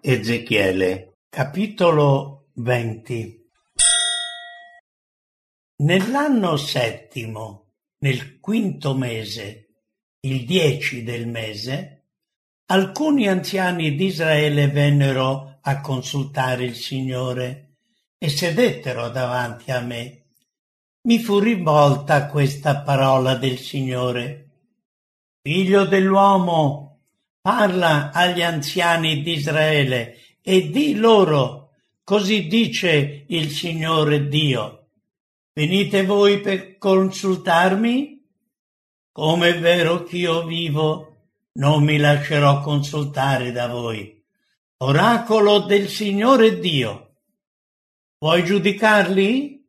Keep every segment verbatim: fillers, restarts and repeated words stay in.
Ezechiele, capitolo venti. Nell'anno settimo, nel quinto mese, il dieci del mese, alcuni anziani d'Israele vennero a consultare il Signore e sedettero davanti a me. Mi fu rivolta questa parola del Signore: Figlio dell'uomo, parla agli anziani d'Israele e di loro: così dice il Signore Dio. Venite voi per consultarmi? Come è vero ch'io vivo, non mi lascerò consultare da voi. Oracolo del Signore Dio. Vuoi giudicarli?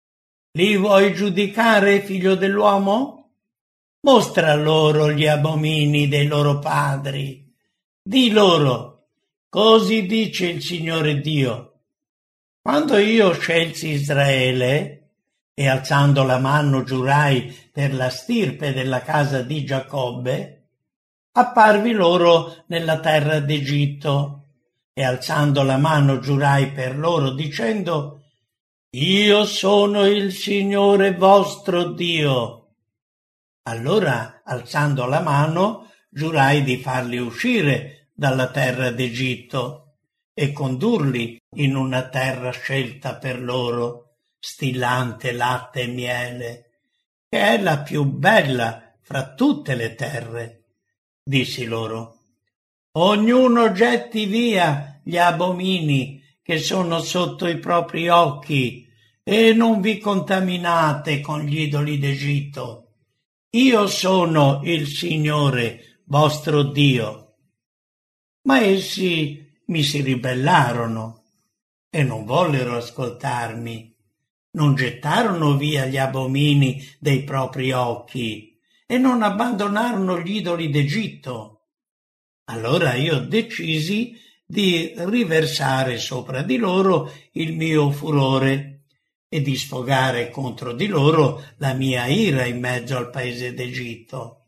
Li vuoi giudicare, figlio dell'uomo? Mostra loro gli abomini dei loro padri. Di loro: così dice il Signore Dio. Quando io scelsi Israele e alzando la mano giurai per la stirpe della casa di Giacobbe, apparvi loro nella terra d'Egitto e alzando la mano giurai per loro dicendo: Io sono il Signore vostro Dio. Allora, alzando la mano, giurai di farli uscire dalla terra d'Egitto e condurli in una terra scelta per loro, stillante latte e miele, che è la più bella fra tutte le terre. Dissi loro: ognuno getti via gli abomini che sono sotto i propri occhi e non vi contaminate con gli idoli d'Egitto. Io sono il Signore vostro Dio. Ma essi mi si ribellarono e non vollero ascoltarmi. Non gettarono via gli abomini dei propri occhi e non abbandonarono gli idoli d'Egitto. Allora io decisi di riversare sopra di loro il mio furore e di sfogare contro di loro la mia ira in mezzo al paese d'Egitto.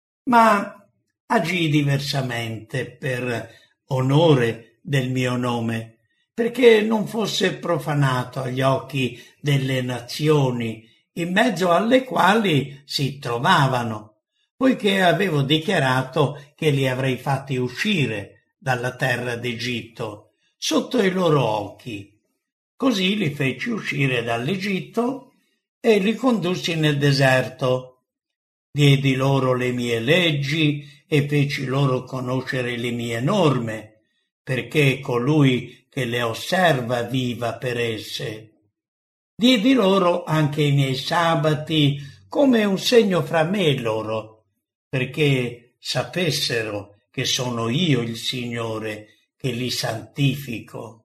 Ma agii diversamente per onore del mio nome, perché non fosse profanato agli occhi delle nazioni in mezzo alle quali si trovavano, poiché avevo dichiarato che li avrei fatti uscire dalla terra d'Egitto sotto i loro occhi. Così li feci uscire dall'Egitto e li condussi nel deserto. Diedi loro le mie leggi e feci loro conoscere le mie norme, perché colui che le osserva viva per esse. Diedi loro anche i miei sabati come un segno fra me e loro, perché sapessero che sono io il Signore che li santifico.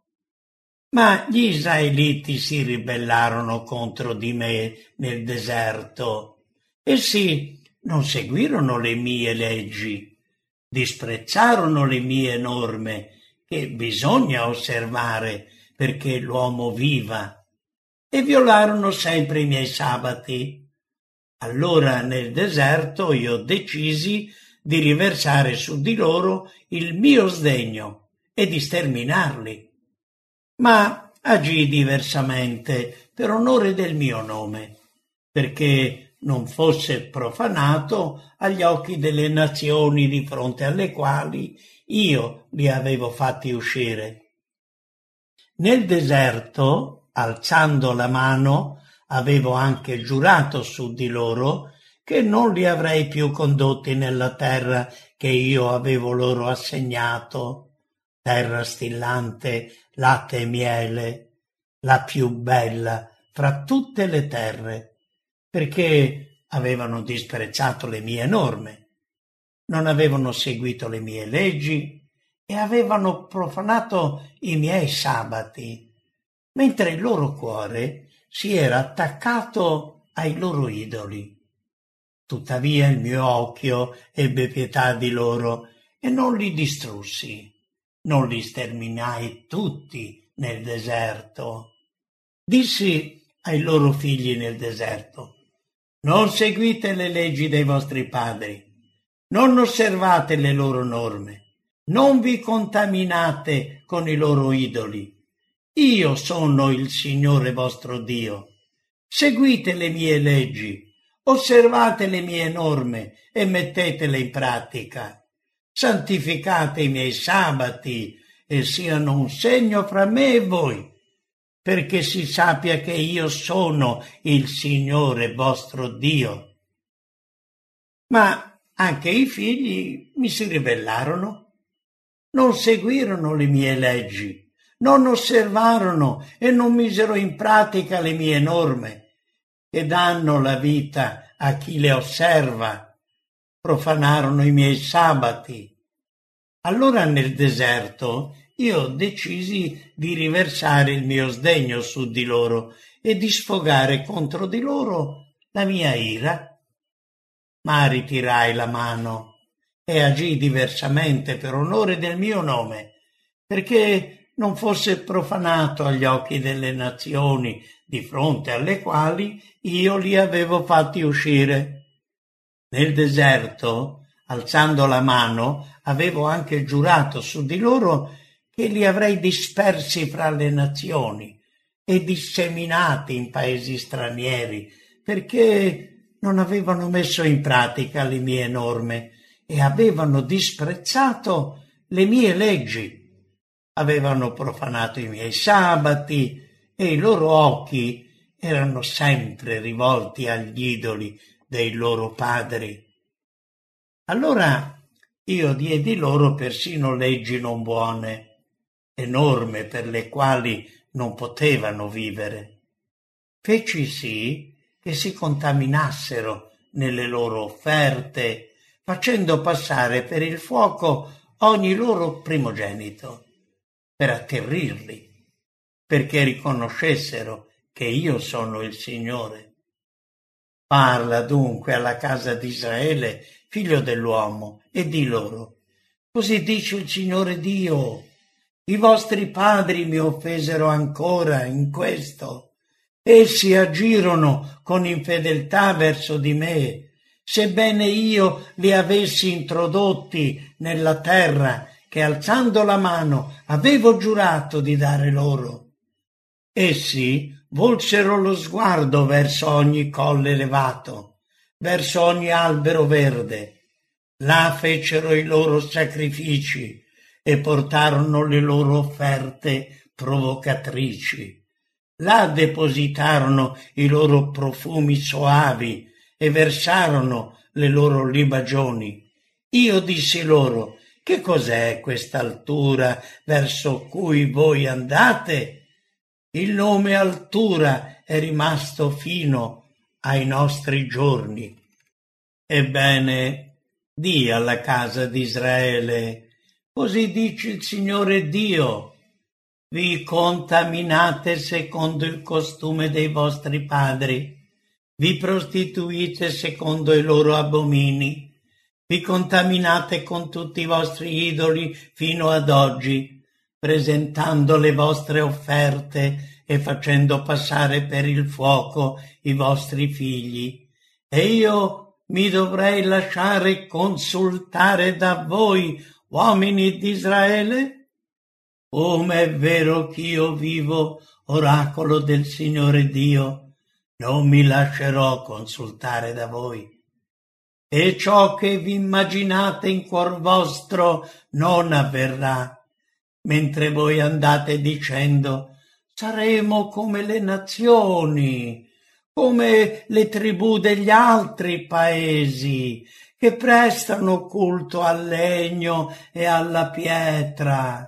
Ma gli israeliti si ribellarono contro di me nel deserto. Essi non seguirono le mie leggi, disprezzarono le mie norme che bisogna osservare perché l'uomo viva, e violarono sempre i miei sabati. Allora nel deserto io decisi di riversare su di loro il mio sdegno e di sterminarli. Ma agii diversamente per onore del mio nome, perché non fosse profanato agli occhi delle nazioni di fronte alle quali io li avevo fatti uscire. Nel deserto, alzando la mano, avevo anche giurato su di loro che non li avrei più condotti nella terra che io avevo loro assegnato, terra stillante, latte e miele, la più bella fra tutte le terre, perché avevano disprezzato le mie norme, non avevano seguito le mie leggi e avevano profanato i miei sabati, mentre il loro cuore si era attaccato ai loro idoli. Tuttavia il mio occhio ebbe pietà di loro e non li distrussi. Non li sterminai tutti nel deserto. Dissi ai loro figli nel deserto: non seguite le leggi dei vostri padri, non osservate le loro norme, non vi contaminate con i loro idoli. Io sono il Signore vostro Dio. Seguite le mie leggi, osservate le mie norme e mettetele in pratica. Santificate i miei sabati e siano un segno fra me e voi, perché si sappia che io sono il Signore vostro Dio. Ma anche i figli mi si ribellarono, non seguirono le mie leggi, non osservarono e non misero in pratica le mie norme, che danno la vita a chi le osserva. Profanarono i miei sabati. Allora nel deserto io decisi di riversare il mio sdegno su di loro e di sfogare contro di loro la mia ira. Ma ritirai la mano e agii diversamente per onore del mio nome, perché non fosse profanato agli occhi delle nazioni di fronte alle quali io li avevo fatti uscire. Nel deserto, alzando la mano, avevo anche giurato su di loro che li avrei dispersi fra le nazioni e disseminati in paesi stranieri, perché non avevano messo in pratica le mie norme e avevano disprezzato le mie leggi. Avevano profanato i miei sabati e i loro occhi erano sempre rivolti agli idoli dei loro padri. Allora io diedi loro persino leggi non buone e norme per le quali non potevano vivere. Feci sì che si contaminassero nelle loro offerte, facendo passare per il fuoco ogni loro primogenito, per atterrirli, perché riconoscessero che io sono il Signore. Parla dunque alla casa di Israele, figlio dell'uomo, e di loro: così dice il Signore Dio, i vostri padri mi offesero ancora in questo. Essi agirono con infedeltà verso di me, sebbene io li avessi introdotti nella terra che alzando la mano avevo giurato di dare loro. Essi volsero lo sguardo verso ogni colle elevato, verso ogni albero verde. Là fecero i loro sacrifici e portarono le loro offerte provocatrici. Là depositarono i loro profumi soavi e versarono le loro libagioni. Io dissi loro: che cos'è quest'altura verso cui voi andate? Il nome altura è rimasto fino ai nostri giorni. Ebbene, di alla casa di Israele: così dice il Signore Dio, vi contaminate secondo il costume dei vostri padri, vi prostituite secondo i loro abomini, vi contaminate con tutti i vostri idoli fino ad oggi, presentando le vostre offerte e facendo passare per il fuoco i vostri figli. E io mi dovrei lasciare consultare da voi, uomini di Israele? Come è vero che io vivo, oracolo del Signore Dio, non mi lascerò consultare da voi. E ciò che vi immaginate in cuor vostro non avverrà, mentre voi andate dicendo: saremo come le nazioni, come le tribù degli altri paesi, che prestano culto al legno e alla pietra.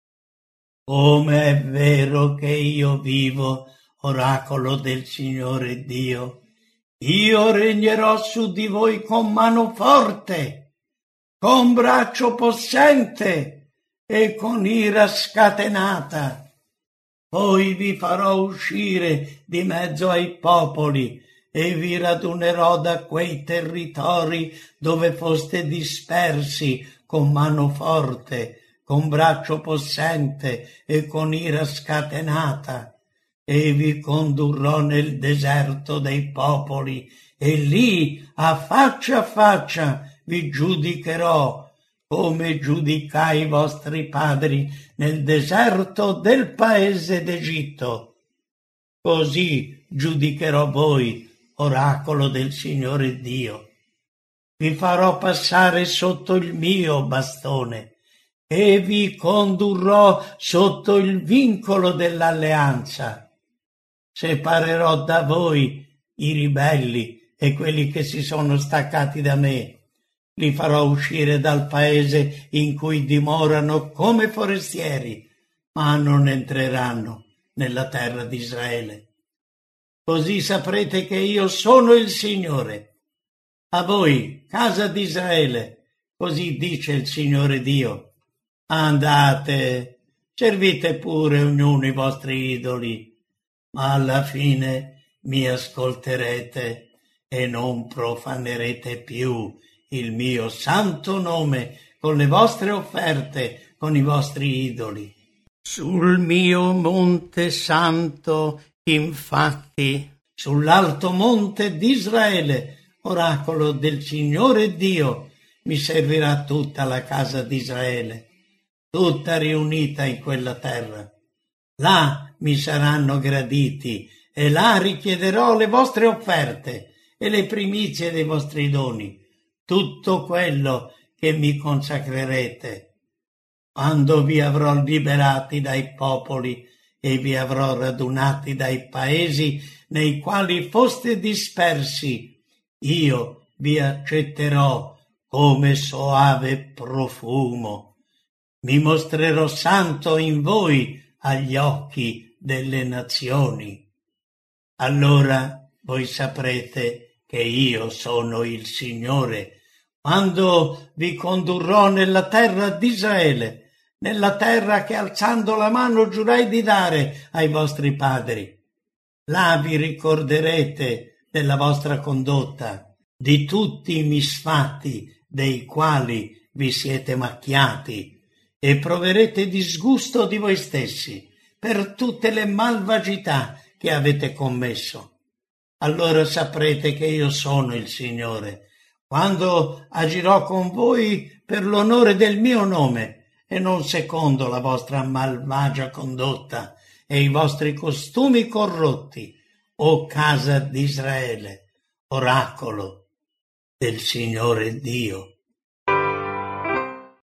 Come è vero che io vivo, oracolo del Signore Dio, io regnerò su di voi con mano forte, con braccio possente e con ira scatenata. Poi vi farò uscire di mezzo ai popoli e vi radunerò da quei territori dove foste dispersi con mano forte, con braccio possente e con ira scatenata, e vi condurrò nel deserto dei popoli, e lì a faccia a faccia vi giudicherò come giudicai i vostri padri nel deserto del paese d'Egitto. Così giudicherò voi, oracolo del Signore Dio. Vi farò passare sotto il mio bastone e vi condurrò sotto il vincolo dell'alleanza. Separerò da voi i ribelli e quelli che si sono staccati da me. Li farò uscire dal paese in cui dimorano come forestieri, ma non entreranno nella terra di Israele. Così saprete che io sono il Signore. A voi, casa di Israele, così dice il Signore Dio: andate, servite pure ognuno i vostri idoli, ma alla fine mi ascolterete e non profanerete più il mio santo nome con le vostre offerte, con i vostri idoli. Sul mio monte santo, infatti, sull'alto monte d'Israele, oracolo del Signore Dio, mi servirà tutta la casa d'Israele, tutta riunita in quella terra. Là mi saranno graditi e là richiederò le vostre offerte e le primizie dei vostri doni, tutto quello che mi consacrerete. Quando vi avrò liberati dai popoli e vi avrò radunati dai paesi nei quali foste dispersi, io vi accetterò come soave profumo. Mi mostrerò santo in voi agli occhi delle nazioni. Allora voi saprete che io sono il Signore, quando vi condurrò nella terra d'Israele, nella terra che alzando la mano giurai di dare ai vostri padri. Là vi ricorderete della vostra condotta, di tutti i misfatti dei quali vi siete macchiati, e proverete disgusto di voi stessi per tutte le malvagità che avete commesso. Allora saprete che io sono il Signore, quando agirò con voi per l'onore del mio nome e non secondo la vostra malvagia condotta e i vostri costumi corrotti, o casa d'Israele, oracolo del Signore Dio.